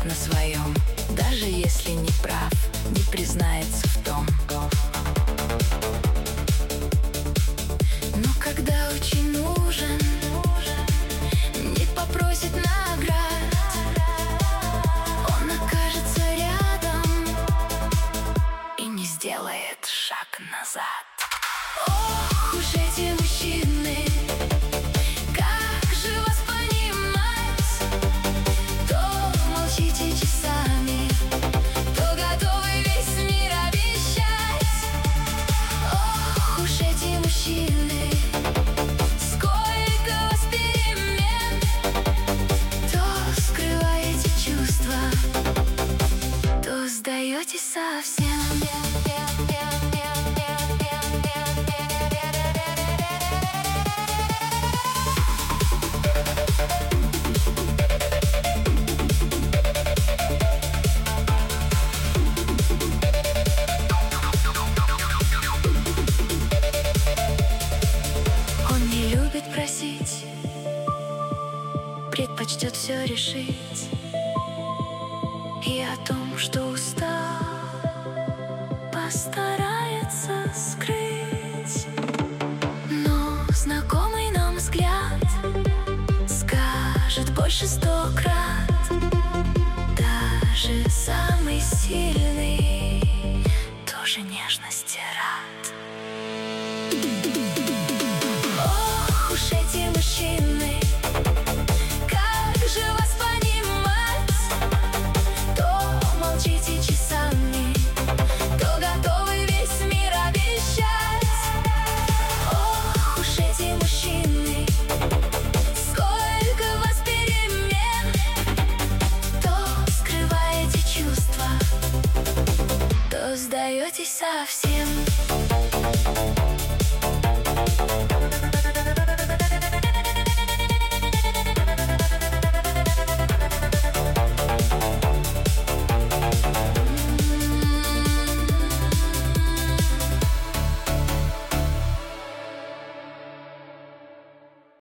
на своем, даже если не прав, не признается в том. Но когда очень нужен, не попросит наград, он окажется рядом и не сделает шаг назад. Ох уж эти мужчины, как же вас понимать? То молчите часами, то готовы весь мир обещать. Ох уж эти мужчины, сколько вас перемен, то скрываете чувства, то сдаетесь совсем. Просить, предпочтет все решить, и о том, что устал, постарается скрыть. Но знакомый нам взгляд скажет больше 100 крат. Даже самый сильный тоже нежности рад. Уж эти мужчины, как же вас понимать? То молчите часами, то готовы весь мир обещать. Ох уж эти мужчины, сколько вас перемен, то скрываете чувства, то сдаетесь совсем.